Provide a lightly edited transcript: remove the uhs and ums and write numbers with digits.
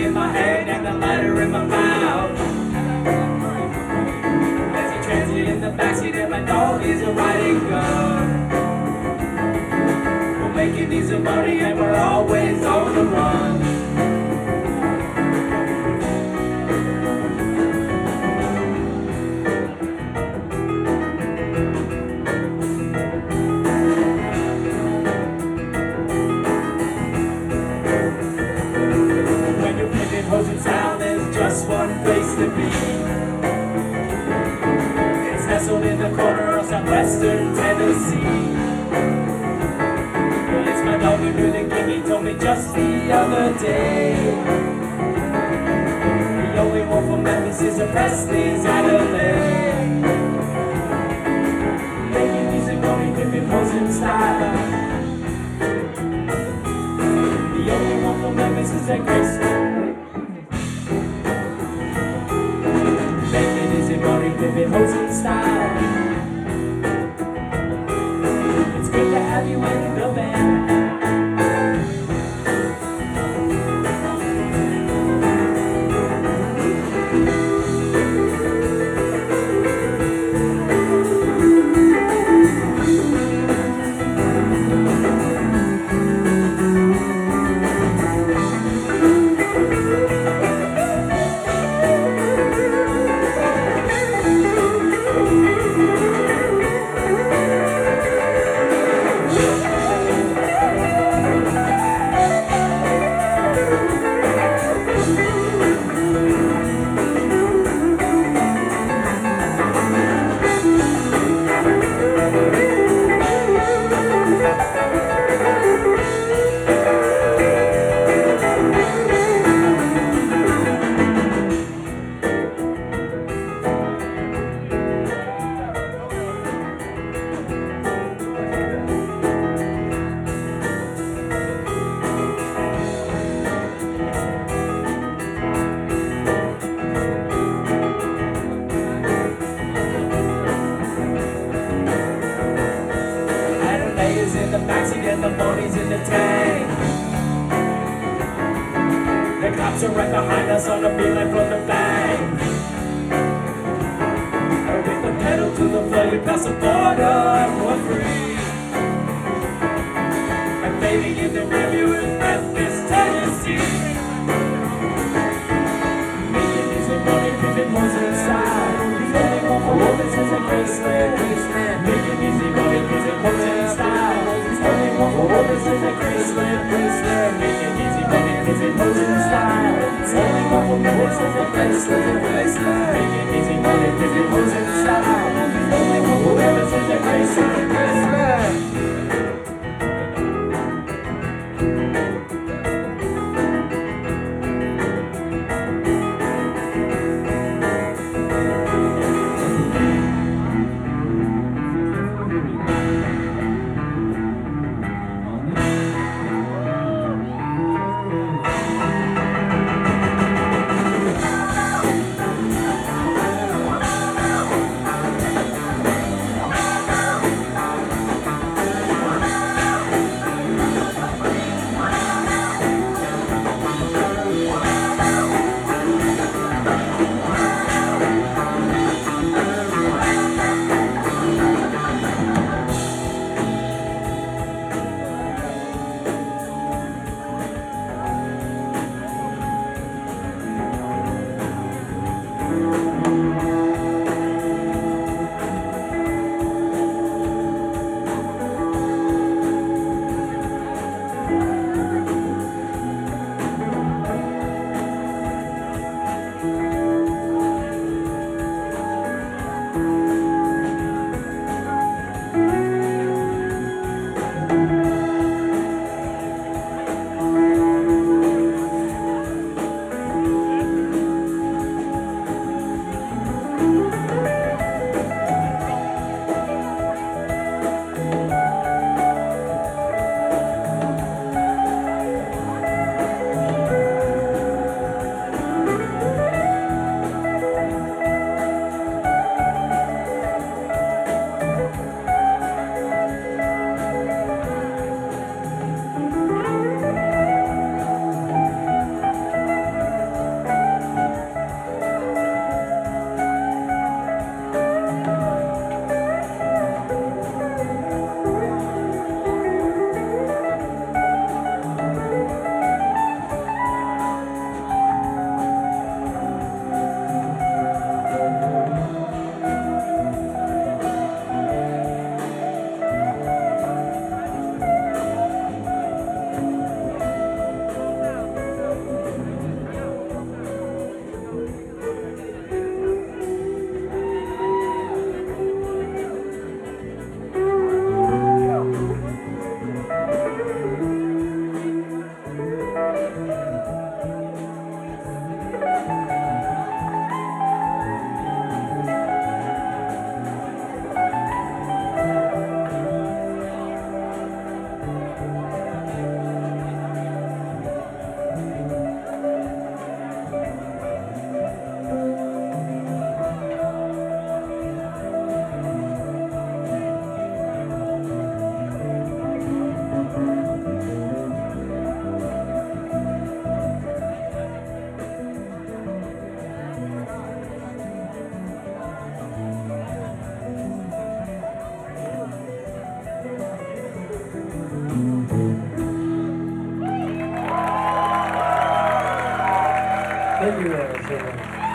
in my hand and a lighter in my mouth. There's a transit in the backseat and my dog is a riding gun. We're making easy money and we're always on the run. Just one place to be. It's nestled in the corner of southwestern Tennessee. It's my dog Luther King, he told me just the other day. The only one from Memphis is a Presley's out of there. Making music only Pippin posing style. The only one from Memphis is a Graceland. Pippin Hosen style. It's good to have you in the band. In the backseat and the money's in the tank. The cops are right behind us on the beeline from the bank. With the pedal to the floor, you pass the border for free. And baby, give the review in Memphis, Tennessee. Making music, money, Pippin Hosen style. The only one for women is a Graceland. Making music, money, Pippin Hosen style. This is a Graceland. Making easy money, Pippin Hosen style. Only one for Memphis is a Graceland. Making easy money, Pippin Hosen style. Only one for Memphis is a Graceland. Thank you very much, everyone.